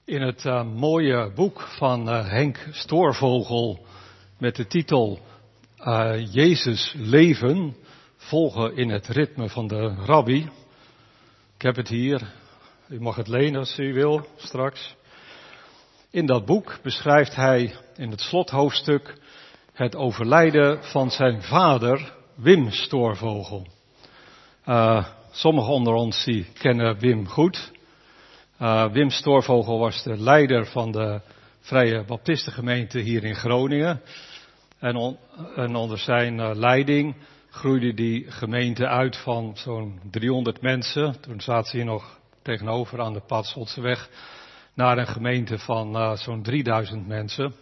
In het mooie boek van Henk Stoorvogel met de titel Jezus leven, volgen in het ritme van de rabbi. Ik heb het hier, u mag het lenen als u wil, straks. In dat boek beschrijft hij in het slothoofdstuk het overlijden van zijn vader Wim Stoorvogel. Sommigen onder ons die kennen Wim goed. Wim Stoorvogel was de leider van de Vrije Baptistengemeente hier in Groningen. En onder zijn leiding groeide die gemeente uit van zo'n 300 mensen. Toen zaten ze hier nog tegenover aan de Patsholtseweg. Naar een gemeente van zo'n 3000 mensen.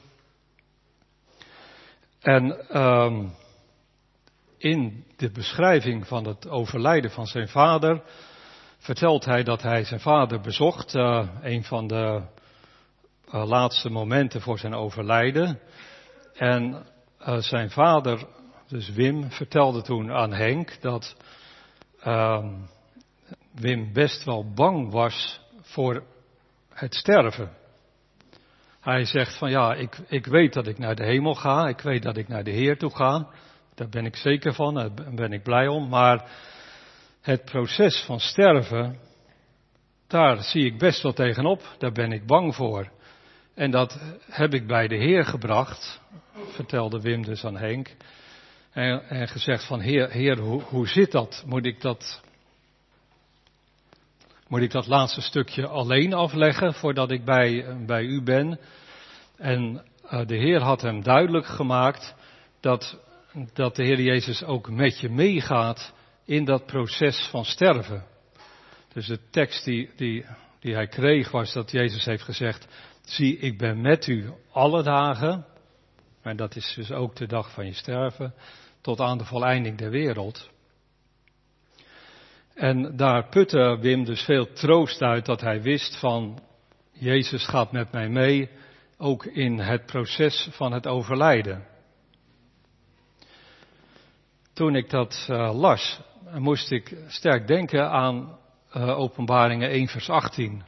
En in de beschrijving van het overlijden van zijn vader vertelt hij dat hij zijn vader bezocht, een van de laatste momenten voor zijn overlijden. En zijn vader, dus Wim, vertelde toen aan Henk dat Wim best wel bang was voor het sterven. Hij zegt van ja, ik weet dat ik naar de hemel ga, ik weet dat ik naar de Heer toe ga. Daar ben ik zeker van, daar ben ik blij om, maar het proces van sterven, daar zie ik best wel tegenop, daar ben ik bang voor. En dat heb ik bij de Heer gebracht, vertelde Wim dus aan Henk. En gezegd van Heer, hoe zit dat? Moet ik dat laatste stukje alleen afleggen voordat ik bij u ben? En de Heer had hem duidelijk gemaakt dat de Heer Jezus ook met je meegaat in dat proces van sterven. Dus de tekst die hij kreeg was dat Jezus heeft gezegd, zie, ik ben met u alle dagen, en dat is dus ook de dag van je sterven, tot aan de voleinding der wereld. En daar putte Wim dus veel troost uit dat hij wist van, Jezus gaat met mij mee, ook in het proces van het overlijden. Toen ik dat las, moest ik sterk denken aan Openbaringen 1 vers 18.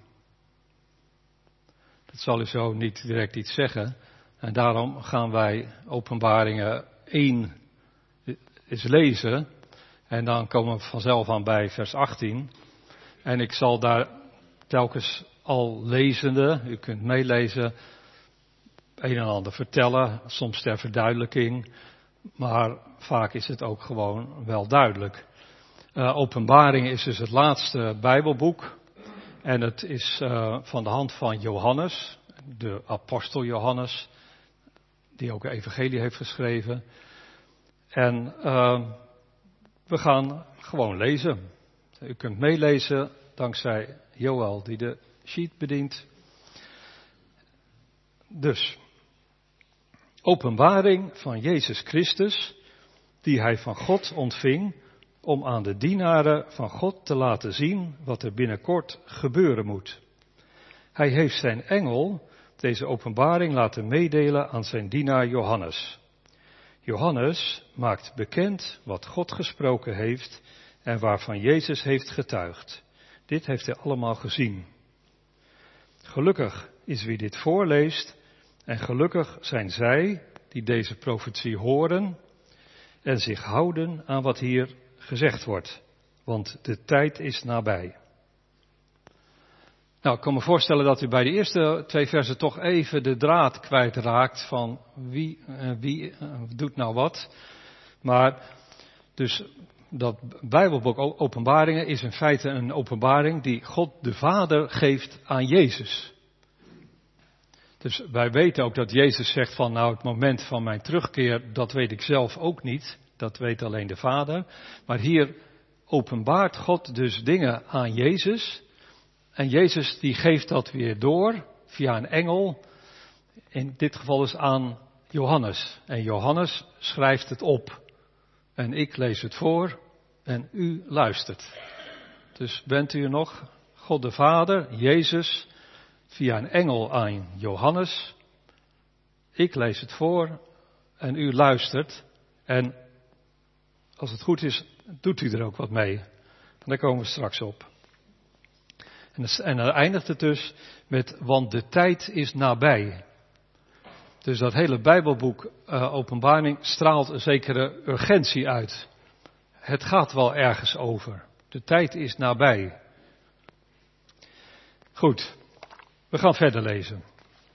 Dat zal u zo niet direct iets zeggen. En daarom gaan wij Openbaringen 1 eens lezen. En dan komen we vanzelf aan bij vers 18. En ik zal daar telkens al lezende, u kunt meelezen, een en ander vertellen, soms ter verduidelijking. Maar vaak is het ook gewoon wel duidelijk. Openbaring is dus het laatste Bijbelboek. En het is van de hand van Johannes, de apostel Johannes, die ook een evangelie heeft geschreven. En we gaan gewoon lezen. U kunt meelezen dankzij Joël die de sheet bedient. Dus, openbaring van Jezus Christus, die hij van God ontving, om aan de dienaren van God te laten zien wat er binnenkort gebeuren moet. Hij heeft zijn engel deze openbaring laten meedelen aan zijn dienaar Johannes. Johannes maakt bekend wat God gesproken heeft en waarvan Jezus heeft getuigd. Dit heeft hij allemaal gezien. Gelukkig is wie dit voorleest en gelukkig zijn zij die deze profetie horen en zich houden aan wat hier gezegd wordt, want de tijd is nabij. Nou, ik kan me voorstellen dat u bij de eerste 2 versen toch even de draad kwijtraakt van wie doet nou wat. Maar dus dat Bijbelboek Openbaringen is in feite een openbaring die God de Vader geeft aan Jezus. Dus wij weten ook dat Jezus zegt van nou het moment van mijn terugkeer, dat weet ik zelf ook niet. Dat weet alleen de Vader. Maar hier openbaart God dus dingen aan Jezus. En Jezus die geeft dat weer door via een engel. In dit geval is aan Johannes. En Johannes schrijft het op. En ik lees het voor en u luistert. Dus bent u er nog? God de Vader, Jezus, via een engel aan Johannes. Ik lees het voor en u luistert. En als het goed is, doet u er ook wat mee. En daar komen we straks op. En dan eindigt het dus met, want de tijd is nabij. Dus dat hele Bijbelboek Openbaring straalt een zekere urgentie uit. Het gaat wel ergens over. De tijd is nabij. Goed, we gaan verder lezen.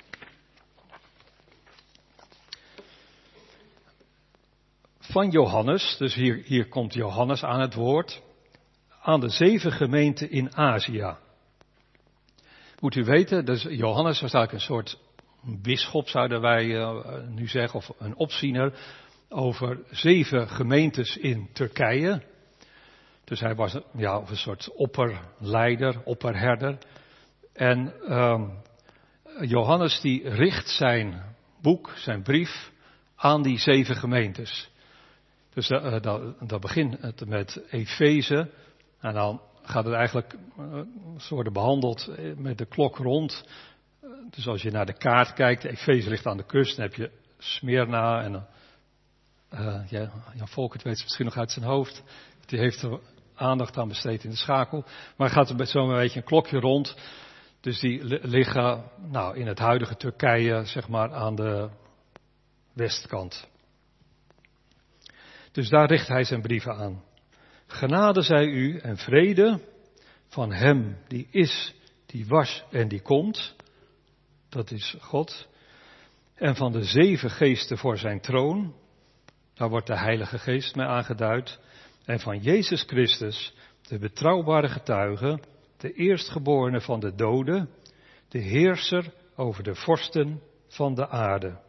Van Johannes, dus hier komt Johannes aan het woord, aan de 7 gemeenten in Azië. Moet u weten, dus Johannes was eigenlijk een soort bisschop, zouden wij nu zeggen, of een opziener over 7 gemeentes in Turkije. Dus hij was een soort opperleider, opperherder. En Johannes die richt zijn boek, zijn brief aan die 7 gemeentes. Dus dat begint het met Efeze. En dan gaat het eigenlijk worden behandeld met de klok rond. Dus als je naar de kaart kijkt, Efeze ligt aan de kust, dan heb je Smyrna en Jan Volkert weet het misschien nog uit zijn hoofd. Die heeft er aandacht aan besteed in de schakel. Maar gaat er zo'n beetje een klokje rond. Dus die liggen in het huidige Turkije, zeg maar aan de westkant. Dus daar richt hij zijn brieven aan. Genade zij u en vrede van hem die is, die was en die komt. Dat is God. En van de 7 geesten voor zijn troon. Daar wordt de Heilige Geest mee aangeduid. En van Jezus Christus, de betrouwbare getuige, de eerstgeborene van de doden, de heerser over de vorsten van de aarde.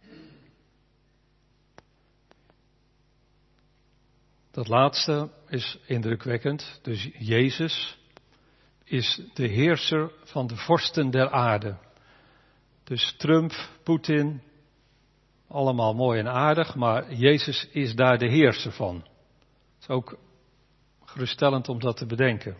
Dat laatste is indrukwekkend. Dus Jezus is de heerser van de vorsten der aarde. Dus Trump, Poetin, allemaal mooi en aardig, maar Jezus is daar de heerser van. Het is ook geruststellend om dat te bedenken.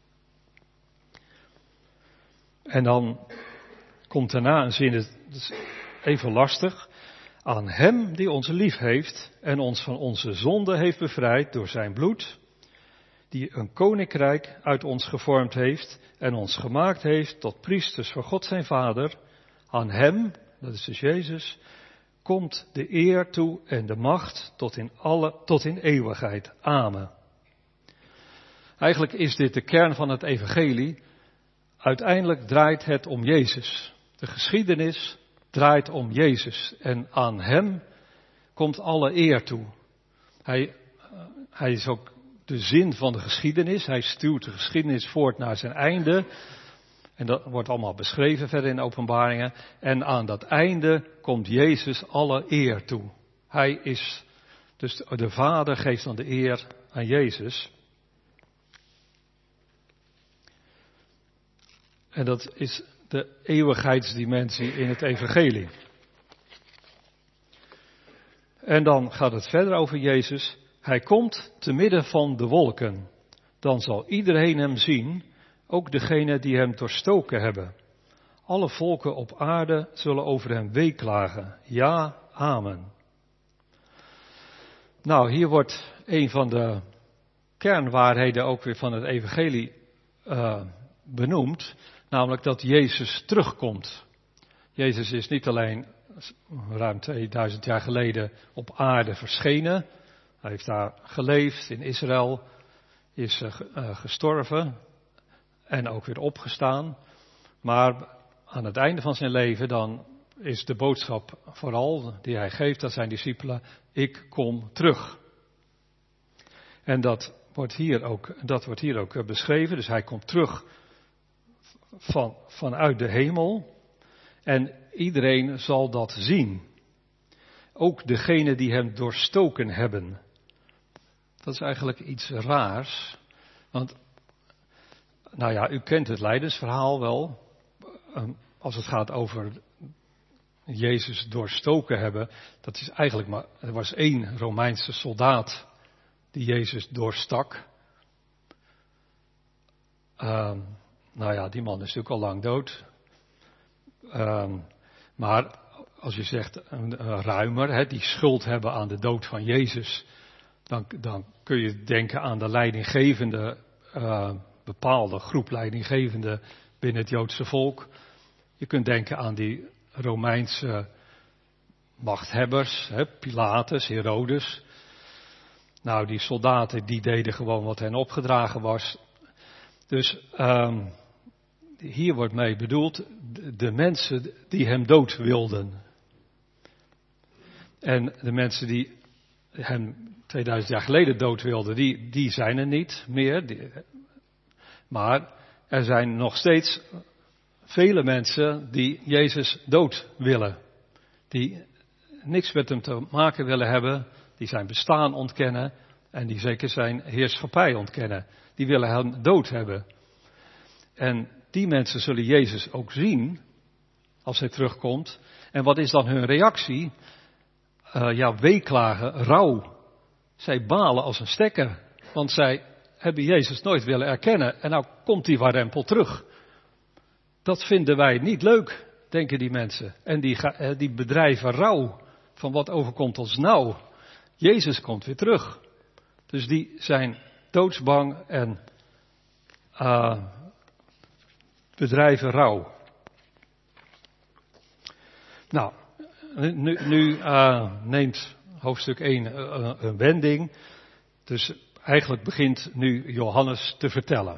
En dan komt daarna een zin, dat is even lastig. Aan hem die ons lief heeft en ons van onze zonde heeft bevrijd door zijn bloed, die een koninkrijk uit ons gevormd heeft en ons gemaakt heeft tot priesters voor God zijn Vader. Aan hem, dat is dus Jezus, komt de eer toe en de macht tot in eeuwigheid. Amen. Eigenlijk is dit de kern van het evangelie. Uiteindelijk draait het om Jezus. De geschiedenis draait om Jezus. En aan hem komt alle eer toe. Hij is ook de zin van de geschiedenis. Hij stuwt de geschiedenis voort naar zijn einde. En dat wordt allemaal beschreven verder in Openbaringen. En aan dat einde komt Jezus alle eer toe. Hij is, dus de Vader geeft dan de eer aan Jezus. En dat is de eeuwigheidsdimensie in het evangelie. En dan gaat het verder over Jezus. Hij komt te midden van de wolken. Dan zal iedereen hem zien, ook degenen die hem doorstoken hebben. Alle volken op aarde zullen over hem weeklagen. Ja, amen. Nou, hier wordt een van de kernwaarheden ook weer van het evangelie benoemd. Namelijk dat Jezus terugkomt. Jezus is niet alleen ruim 2000 jaar geleden op aarde verschenen. Hij heeft daar geleefd in Israël. Is gestorven. En ook weer opgestaan. Maar aan het einde van zijn leven dan is de boodschap vooral die hij geeft aan zijn discipelen. Ik kom terug. En dat wordt hier ook beschreven. Dus hij komt terug vanuit de hemel. En iedereen zal dat zien. Ook degenen die hem doorstoken hebben. Dat is eigenlijk iets raars. Want, nou ja, u kent het lijdensverhaal wel. Als het gaat over Jezus doorstoken hebben. Dat is eigenlijk maar, er was 1 Romeinse soldaat die Jezus doorstak. Nou ja, die man is natuurlijk al lang dood. Maar als je zegt ruimer, die schuld hebben aan de dood van Jezus. Dan kun je denken aan de leidinggevende bepaalde groep leidinggevenden binnen het Joodse volk. Je kunt denken aan die Romeinse machthebbers, Pilatus, Herodes. Nou, die soldaten die deden gewoon wat hen opgedragen was. Dus hier wordt mee bedoeld de mensen die hem dood wilden. En de mensen die hem 2000 jaar geleden dood wilden, die zijn er niet meer. Maar er zijn nog steeds vele mensen die Jezus dood willen. Die niks met hem te maken willen hebben. Die zijn bestaan ontkennen. En die zeker zijn heerschappij ontkennen. Die willen hem dood hebben. En die mensen zullen Jezus ook zien als hij terugkomt. En wat is dan hun reactie? Weeklagen, rouw. Zij balen als een stekker. Want zij hebben Jezus nooit willen erkennen. En nou komt die warempel terug. Dat vinden wij niet leuk, denken die mensen. En die bedrijven rouw. Van wat overkomt ons nou? Jezus komt weer terug. Dus die zijn doodsbang en bedrijven rouw. Nou, nu neemt hoofdstuk 1 een wending. Dus eigenlijk begint nu Johannes te vertellen.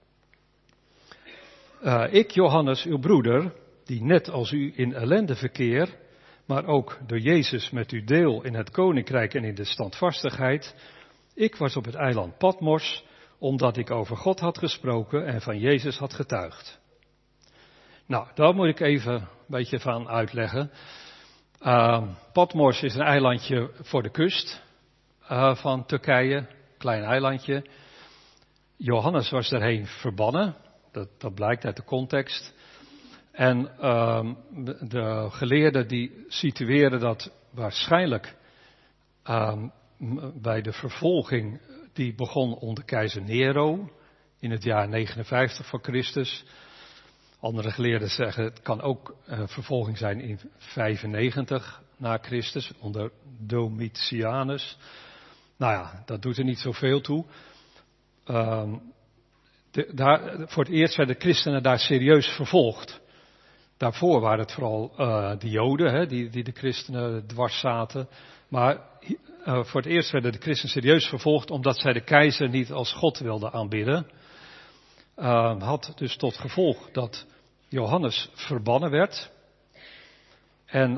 Ik, Johannes, uw broeder, die net als u in ellende verkeer, maar ook door Jezus met u deel in het koninkrijk en in de standvastigheid. Ik was op het eiland Patmos, omdat ik over God had gesproken en van Jezus had getuigd. Nou, daar moet ik even een beetje van uitleggen. Patmos is een eilandje voor de kust van Turkije, klein eilandje. Johannes was daarheen verbannen, dat blijkt uit de context. En de geleerden die situeren dat waarschijnlijk bij de vervolging die begon onder keizer Nero in het jaar 59 voor Christus. Andere geleerden zeggen het kan ook vervolging zijn in 95 na Christus onder Domitianus. Nou ja, dat doet er niet zoveel toe. Voor het eerst werden christenen daar serieus vervolgd. Daarvoor waren het vooral de Joden die de christenen dwars zaten. Maar voor het eerst werden de christenen serieus vervolgd omdat zij de keizer niet als God wilden aanbidden. Had dus tot gevolg dat Johannes verbannen werd. En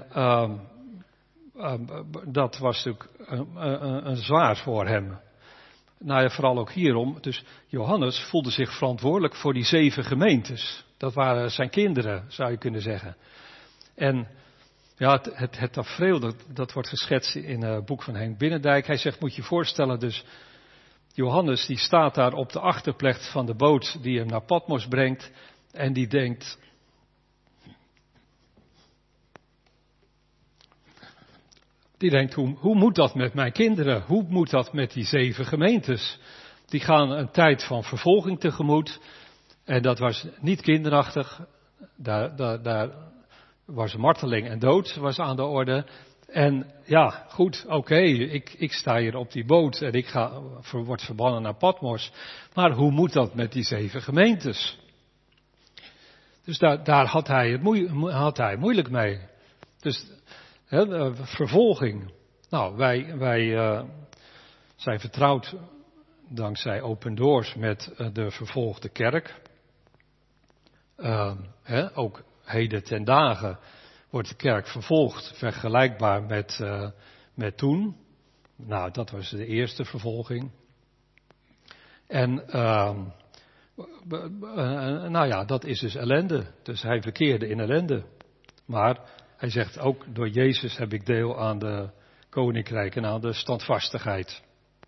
dat was natuurlijk een zwaar voor hem. Nou ja, vooral ook hierom. Dus Johannes voelde zich verantwoordelijk voor die 7 gemeentes. Dat waren zijn kinderen, zou je kunnen zeggen. En ja, het tafereel, dat wordt geschetst in het boek van Henk Binnendijk. Hij zegt, moet je je voorstellen, dus Johannes die staat daar op de achterplecht van de boot die hem naar Patmos brengt. En die denkt, hoe moet dat met mijn kinderen? Hoe moet dat met die 7 gemeentes? Die gaan een tijd van vervolging tegemoet. En dat was niet kinderachtig. Daar was marteling en dood was aan de orde. En ja, goed, oké, ik sta hier op die boot en ik word verbannen naar Patmos. Maar hoe moet dat met die 7 gemeentes? Dus daar had hij moeilijk mee. Dus vervolging. Nou, wij zijn vertrouwd dankzij Open Doors met de vervolgde kerk. Ook heden ten dagen wordt de kerk vervolgd, vergelijkbaar met toen. Nou, dat was de eerste vervolging. En dat is dus ellende. Dus hij verkeerde in ellende. Maar hij zegt ook, door Jezus heb ik deel aan de koninkrijk en aan de standvastigheid.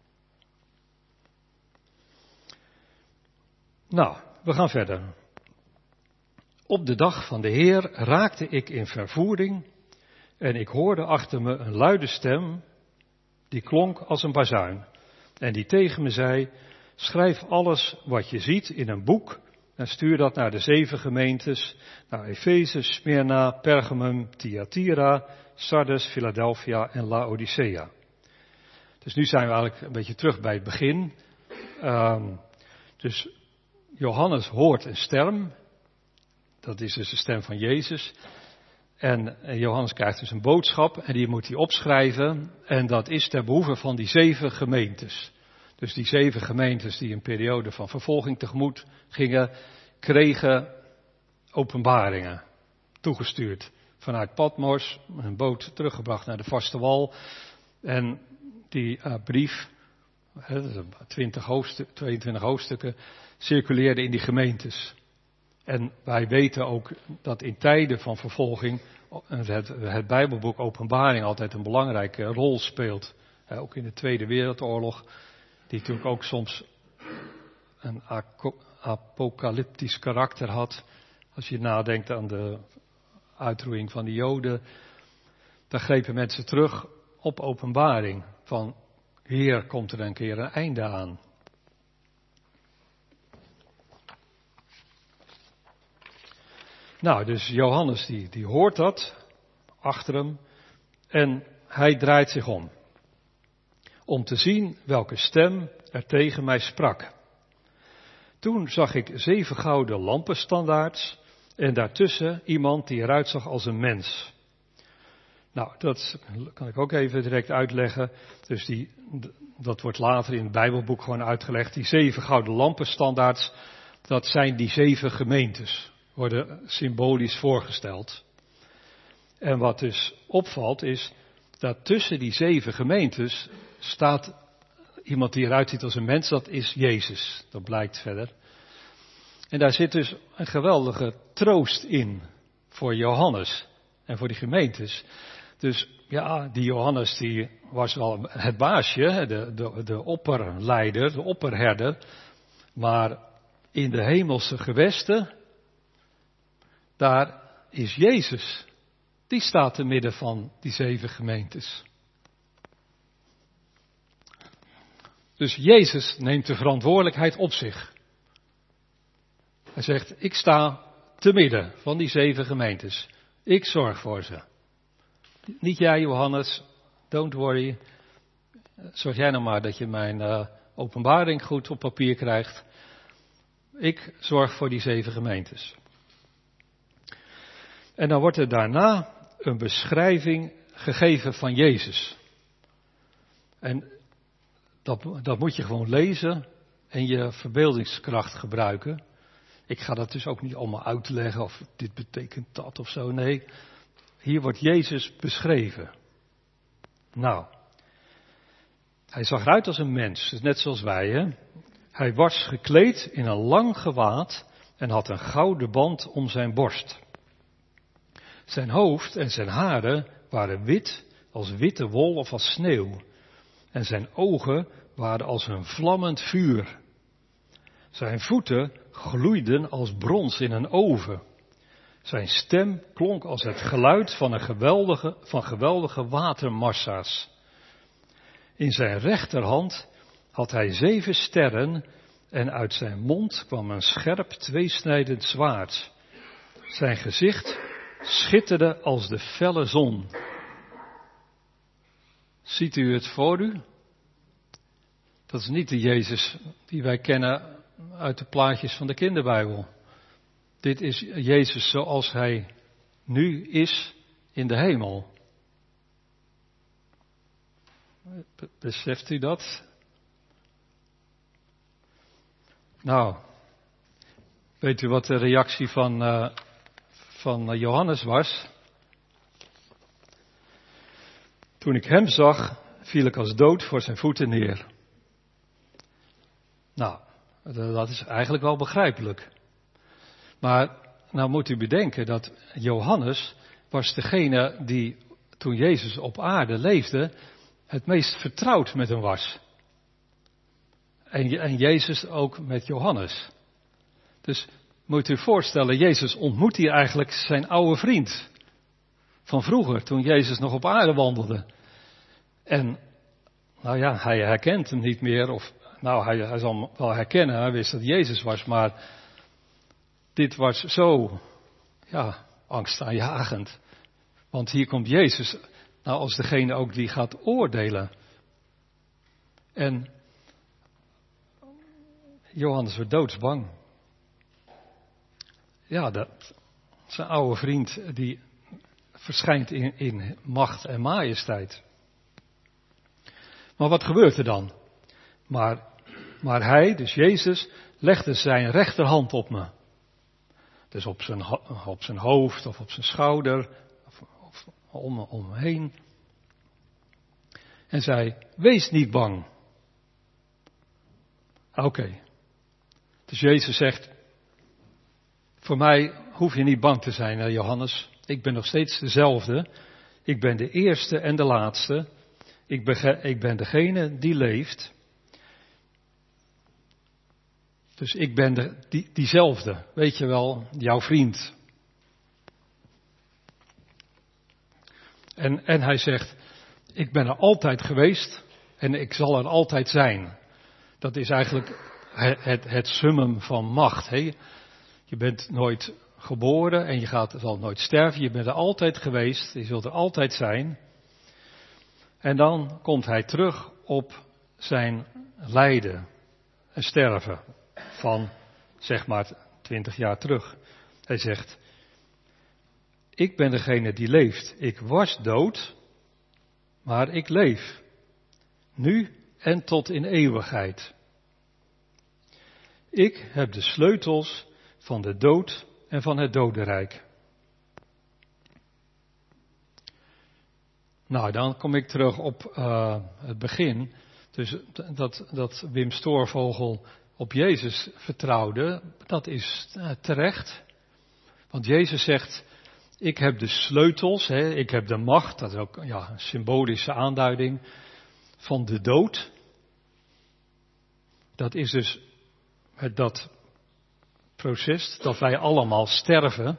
Nou, we gaan verder. Op de dag van de Heer raakte ik in vervoering en ik hoorde achter me een luide stem, die klonk als een bazuin. En die tegen me zei, schrijf alles wat je ziet in een boek en stuur dat naar de 7 gemeentes, naar Efeze, Smyrna, Pergamum, Thyatira, Sardes, Philadelphia en Laodicea. Dus nu zijn we eigenlijk een beetje terug bij het begin. Dus Johannes hoort een stem. Dat is dus de stem van Jezus. En Johannes krijgt dus een boodschap en die moet hij opschrijven. En dat is ter behoeve van die 7 gemeentes. Dus die 7 gemeentes die een periode van vervolging tegemoet gingen, kregen openbaringen toegestuurd. Vanuit Patmos, een boot teruggebracht naar de vaste wal. En die brief, 22 hoofdstukken, circuleerde in die gemeentes. En wij weten ook dat in tijden van vervolging het Bijbelboek Openbaring altijd een belangrijke rol speelt. Ook in de Tweede Wereldoorlog, die natuurlijk ook soms een apocalyptisch karakter had. Als je nadenkt aan de uitroeiing van de Joden, dan grepen mensen terug op Openbaring. Van hier komt er een keer een einde aan. Nou, dus Johannes die hoort dat achter hem en hij draait zich om te zien welke stem er tegen mij sprak. Toen zag ik 7 gouden lampenstandaards en daartussen iemand die eruit zag als een mens. Nou, dat kan ik ook even direct uitleggen. Dus dat wordt later in het Bijbelboek gewoon uitgelegd. Die 7 gouden lampenstandaards, dat zijn die 7 gemeentes. Worden symbolisch voorgesteld. En wat dus opvalt is dat tussen die 7 gemeentes staat iemand die eruit ziet als een mens, dat is Jezus. Dat blijkt verder. En daar zit dus een geweldige troost in voor Johannes en voor die gemeentes. Dus ja, die Johannes die was wel het baasje, de opperleider, de opperherder. Maar in de hemelse gewesten, daar is Jezus. Die staat te midden van die 7 gemeentes. Dus Jezus neemt de verantwoordelijkheid op zich. Hij zegt, ik sta te midden van die 7 gemeentes. Ik zorg voor ze. Niet jij, Johannes, don't worry. Zorg jij nou maar dat je mijn openbaring goed op papier krijgt. Ik zorg voor die 7 gemeentes. En dan wordt er daarna een beschrijving gegeven van Jezus. En dat moet je gewoon lezen en je verbeeldingskracht gebruiken. Ik ga dat dus ook niet allemaal uitleggen of dit betekent dat of zo. Nee, hier wordt Jezus beschreven. Nou, hij zag eruit als een mens, dus net zoals wij, hè. Hij was gekleed in een lang gewaad en had een gouden band om zijn borst. Zijn hoofd en zijn haren waren wit als witte wol of als sneeuw. En zijn ogen waren als een vlammend vuur. Zijn voeten gloeiden als brons in een oven. Zijn stem klonk als het geluid van geweldige watermassa's. In zijn rechterhand had hij 7 sterren en uit zijn mond kwam een scherp tweesnijdend zwaard. Zijn gezicht schitterde als de felle zon. Ziet u het voor u? Dat is niet de Jezus die wij kennen uit de plaatjes van de kinderbijbel. Dit is Jezus zoals hij nu is in de hemel. Beseft u dat? Nou, weet u wat de reactie van Johannes was? Toen ik hem zag, viel ik als dood voor zijn voeten neer. Nou, dat is eigenlijk wel begrijpelijk. Maar nou moet u bedenken dat Johannes was degene die toen Jezus op aarde leefde het meest vertrouwd met hem was. En Jezus ook met Johannes. Dus moet u voorstellen, Jezus ontmoet hier eigenlijk zijn oude vriend. Van vroeger, toen Jezus nog op aarde wandelde. En, nou ja, hij herkent hem niet meer. Of, nou, hij zal hem wel herkennen, hij wist dat Jezus was. Maar dit was zo, ja, angstaanjagend. Want hier komt Jezus, nou als degene ook die gaat oordelen. En Johannes werd doodsbang. ja, zijn oude vriend die verschijnt in macht en majesteit. Maar wat gebeurt er dan? Maar hij, dus Jezus, legde zijn rechterhand op me. Dus op zijn hoofd of op zijn schouder of om me heen. En zei, wees niet bang. Oké. Dus Jezus zegt, voor mij hoef je niet bang te zijn, Johannes. Ik ben nog steeds dezelfde. Ik ben de eerste en de laatste. Ik ben degene die leeft. Dus ik ben diezelfde. Weet je wel, jouw vriend. En hij zegt, ik ben er altijd geweest en ik zal er altijd zijn. Dat is eigenlijk het summum van macht. Hè? Je bent nooit geboren en je zal nooit sterven. Je bent er altijd geweest, je zult er altijd zijn. En dan komt hij terug op zijn lijden en sterven van, zeg maar, 20 jaar terug. Hij zegt, ik ben degene die leeft. Ik was dood, maar ik leef. Nu en tot in eeuwigheid. Ik heb de sleutels van de dood en van het dodenrijk. Nou, dan kom ik terug op het begin. Dus dat Wim Stoorvogel op Jezus vertrouwde, dat is terecht. Want Jezus zegt, ik heb de sleutels, hè, ik heb de macht, dat is ook een symbolische aanduiding van de dood. Dat is dus dat proces dat wij allemaal sterven.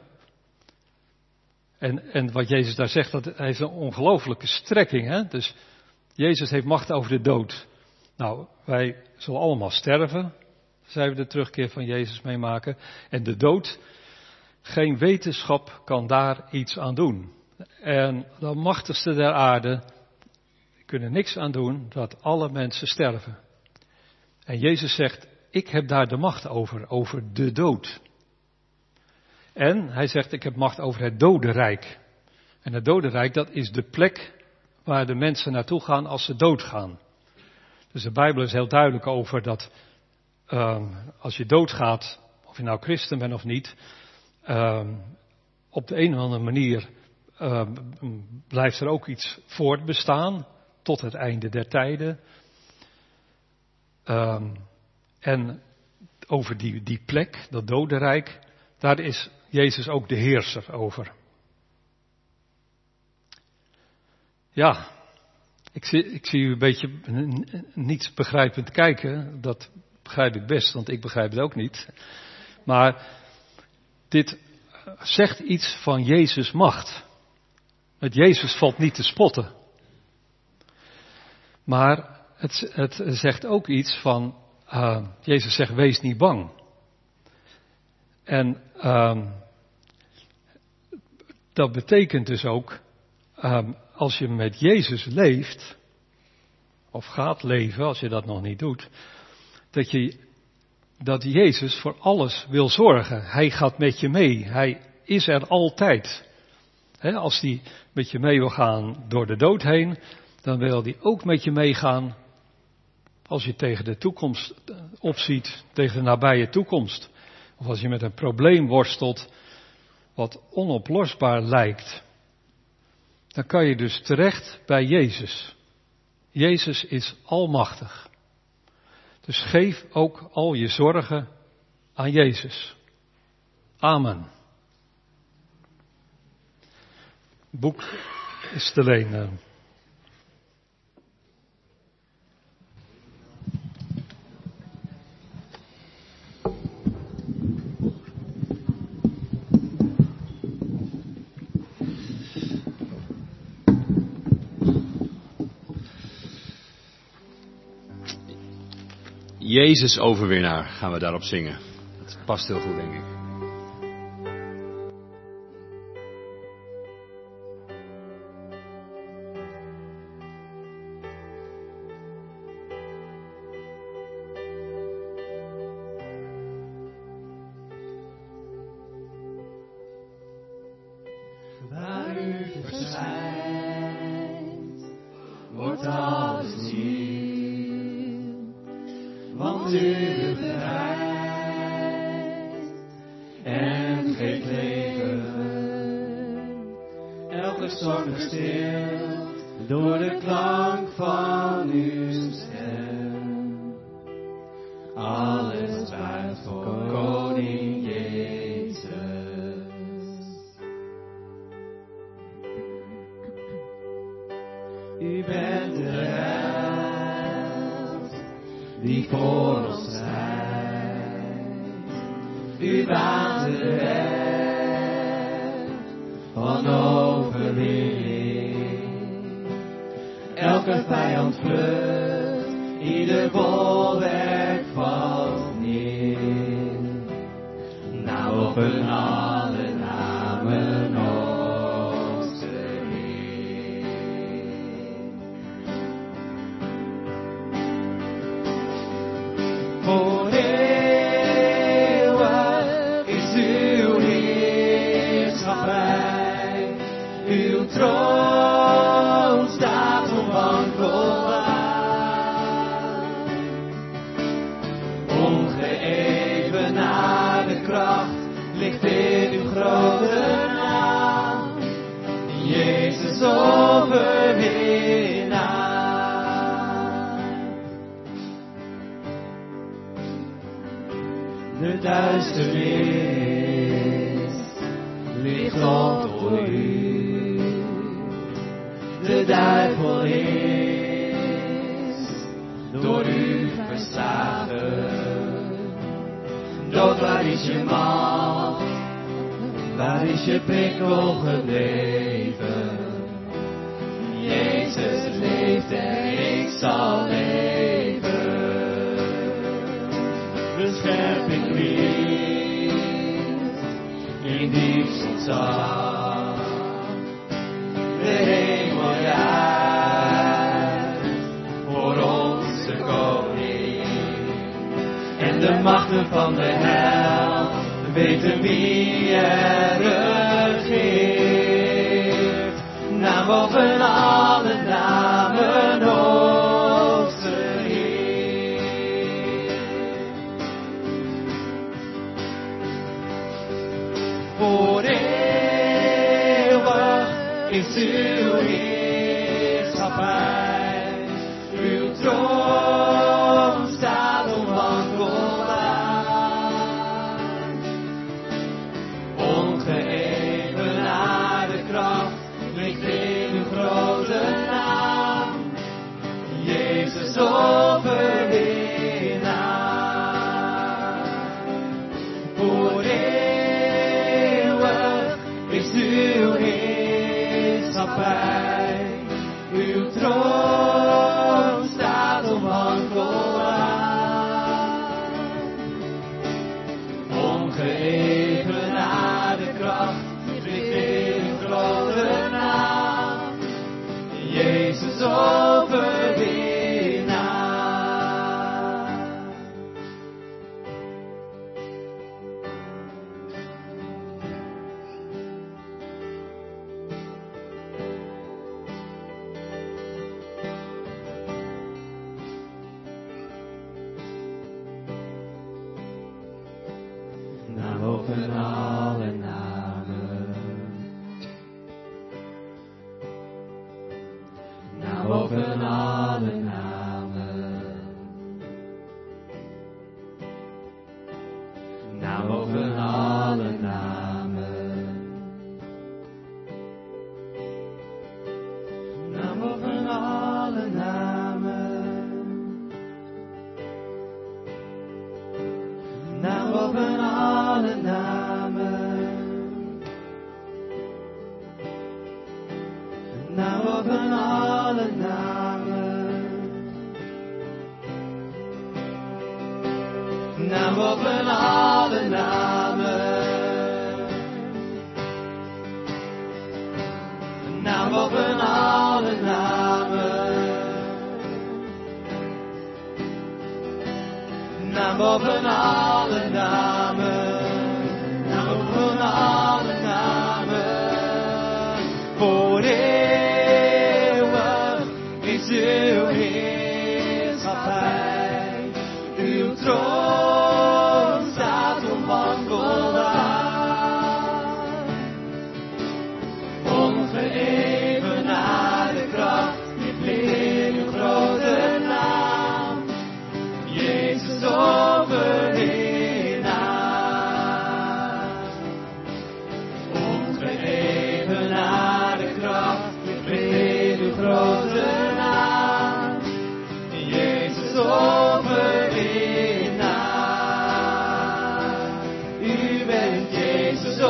En wat Jezus daar zegt, dat heeft een ongelooflijke strekking. Hè? Dus Jezus heeft macht over de dood. Nou, wij zullen allemaal sterven, zij we de terugkeer van Jezus meemaken. En de dood, geen wetenschap kan daar iets aan doen. En de machtigste der aarde kunnen niks aan doen dat alle mensen sterven. En Jezus zegt, ik heb daar de macht over de dood. En hij zegt, ik heb macht over het dodenrijk. En het dodenrijk, dat is de plek waar de mensen naartoe gaan als ze doodgaan. Dus de Bijbel is heel duidelijk over dat als je doodgaat, of je nou christen bent of niet, op de een of andere manier blijft er ook iets voortbestaan tot het einde der tijden. En over die plek, dat dodenrijk, daar is Jezus ook de heerser over. Ja, ik zie u een beetje niet begrijpend kijken. Dat begrijp ik best, want ik begrijp het ook niet. Maar dit zegt iets van Jezus' macht. Met Jezus valt niet te spotten. Maar het zegt ook iets van, Jezus zegt, wees niet bang. En dat betekent dus ook, als je met Jezus leeft, of gaat leven, als je dat nog niet doet, dat Jezus voor alles wil zorgen. Hij gaat met je mee. Hij is er altijd. Als hij met je mee wil gaan door de dood heen, dan wil hij ook met je meegaan als je tegen de toekomst opziet, tegen de nabije toekomst. Of als je met een probleem worstelt wat onoplosbaar lijkt. Dan kan je dus terecht bij Jezus. Jezus is almachtig. Dus geef ook al je zorgen aan Jezus. Amen. Het boek is te lenen. Jezus overwinnaar gaan we daarop zingen. Dat past heel goed, denk ik. Waar u verschijnt, wordt alles nieuw. Want u bevrijdt en geeft leven. Elke storm verstilt door de klank van uw stem. Alles buigt voor Koning Jezus. U bent de held die voor ons strijdt. U baant de weg van overwinning. Elke vijand vlucht, ieder bolwerk valt neer. Nou op een alle namen onze Heer. Voor eeuwig is uw heerschappij, uw troon staat onwankelbaar. Ongeëvenaarde kracht ligt in uw grote naam, Jezus overwinnaar. De duisternis ligt onder u, de duivel is door u verslagen. Dood, waar is je macht? Waar is je prikkel gebleven? Jezus leeft en ik zal leven. Bescherming klinkt in diepst ontzag. De hemel juicht voor onze koning. En de machten van de hel weten wie er regeert. Naam boven alle namen onze Heer. Voor eeuwig is uw heerschappij, uw troon staat onwankelbaar. Ongeëvenaarde kracht ligt in uw grote naam, Jezus overwinnaar. Voor eeuwig is uw heerschappij, uw troon staat onwankelbaar. Ongeëvenaarde kracht ligt in uw grote naam, Jezus overwinnaar. Naam boven alle namen. Naam boven alle namen. Naam boven alle namen. Naam boven alle namen. Naam boven alle namen. Naam boven alle namen. Naam boven alle namen. Naam boven alle namen. Naam boven alle namen. Naam boven alle namen. voor eeuwig is uw heerschappij. Uw troon staat onwankelbaar. Ongeëvenaarde kracht, dit leert uw grote naam. Jezus overwinnaar. Ongeëvenaarde kracht, dit leert uw grote naam. Jezus overwinnaar. U bent Jezus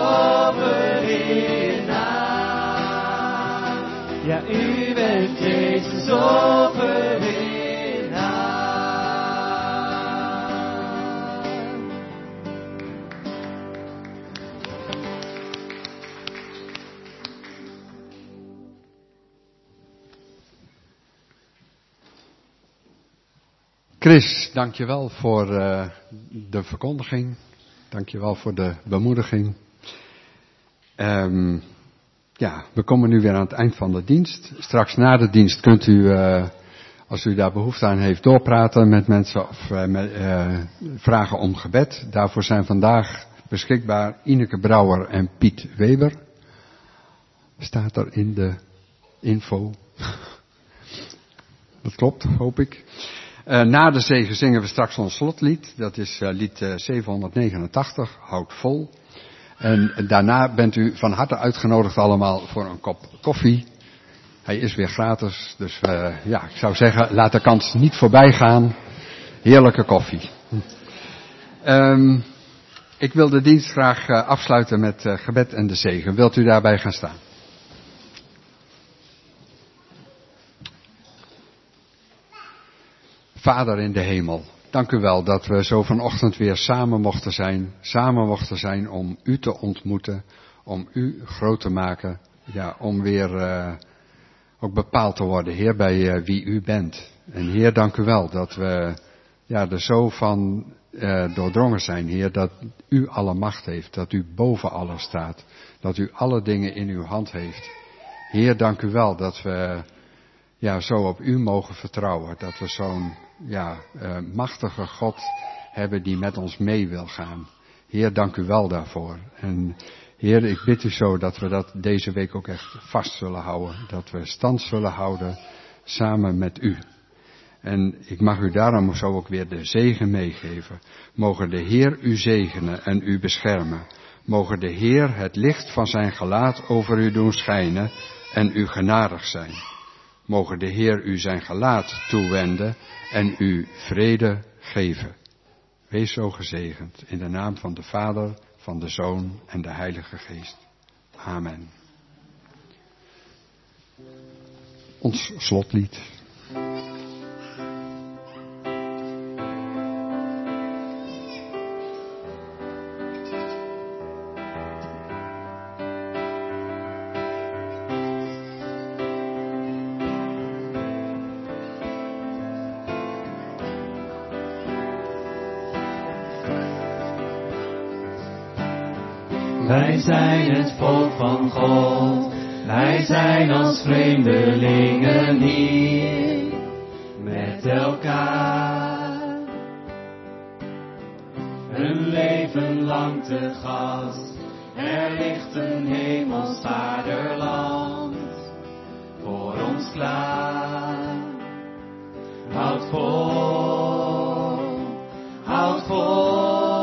overwinnaar. Ja, u bent Jezus overwinnaar. Chris, dankjewel voor de verkondiging. Dankjewel voor de bemoediging. We komen nu weer aan het eind van de dienst. Straks na de dienst kunt u, als u daar behoefte aan heeft, doorpraten met mensen of vragen om gebed. Daarvoor zijn vandaag beschikbaar Ineke Brouwer en Piet Weber. Staat er in de info. Dat klopt, hoop ik. Na de zegen zingen we straks ons slotlied. Dat is lied 789, Houd vol. En daarna bent u van harte uitgenodigd allemaal voor een kop koffie. Hij is weer gratis, dus ik zou zeggen, laat de kans niet voorbij gaan. Heerlijke koffie. Ik wil de dienst graag afsluiten met gebed en de zegen. Wilt u daarbij gaan staan? Vader in de hemel, dank u wel dat we zo vanochtend weer samen mochten zijn om u te ontmoeten, om u groot te maken, ja, om weer ook bepaald te worden, Heer, bij wie u bent. En Heer, dank u wel dat we er zo van doordrongen zijn, Heer, dat u alle macht heeft, dat u boven alles staat, dat u alle dingen in uw hand heeft. Heer, dank u wel dat we zo op u mogen vertrouwen, dat we zo'n machtige God hebben die met ons mee wil gaan. Heer, dank u wel daarvoor. En Heer, ik bid u zo dat we dat deze week ook echt vast zullen houden. Dat we stand zullen houden samen met u. En ik mag u daarom zo ook weer de zegen meegeven. Mogen de Heer u zegenen en u beschermen. Mogen de Heer het licht van zijn gelaat over u doen schijnen en u genadig zijn. Mogen de Heer u zijn gelaat toewenden en u vrede geven. Wees zo gezegend in de naam van de Vader, van de Zoon en de Heilige Geest. Amen. Ons slotlied. Wij zijn het volk van God, wij zijn als vreemdelingen hier, met elkaar. Een leven lang te gast, er ligt een hemels vaderland, voor ons klaar. Houd vol, houd vol.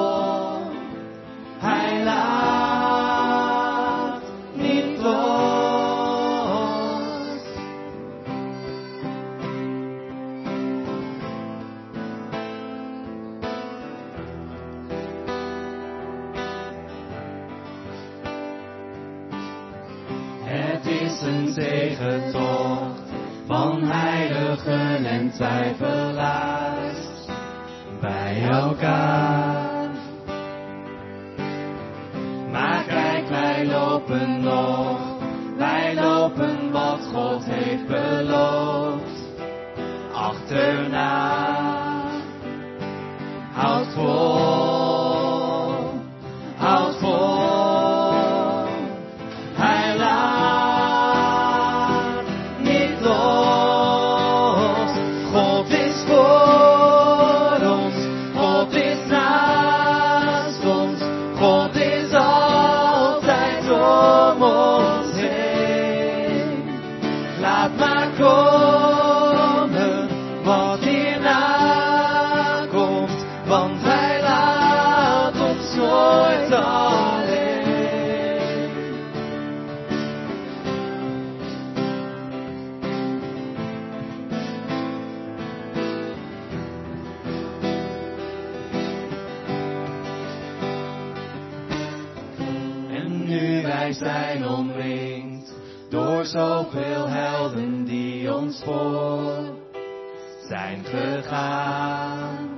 Een zegentocht van heiligen en twijfelaars bij elkaar. Maar kijk, wij lopen nog, wij lopen wat God heeft beloofd. Achterna, houd vol, houd vol. Hij laat wij zijn omringd door zoveel helden die ons voor zijn gegaan.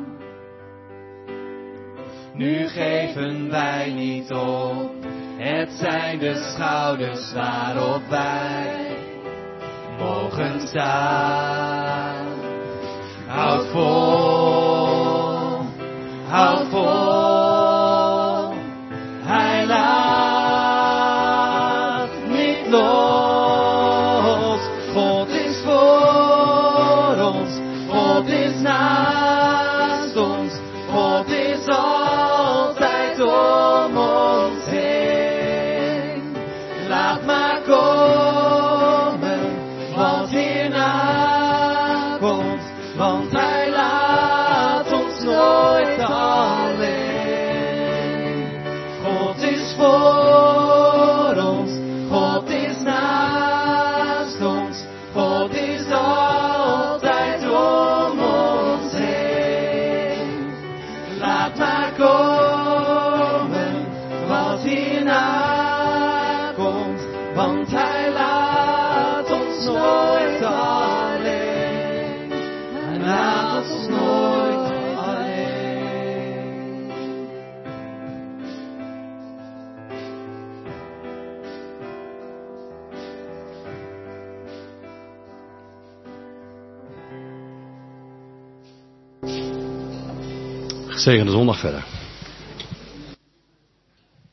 Nu geven wij niet op, het zijn de schouders waarop wij mogen staan. Houd vol, houd vol, Hij laat niet los. God is voor ons, God is naast ons, God is altijd om ons heen. Laat maar komen wat hierna komt, want Hij laat ons nooit alleen. God is voor ons, God is naast ons, God is altijd om ons heen. Laat maar komen wat hierna komt, want Hij laat ons nooit alleen. Hij laat ons nooit alleen. Gezegende zondag verder.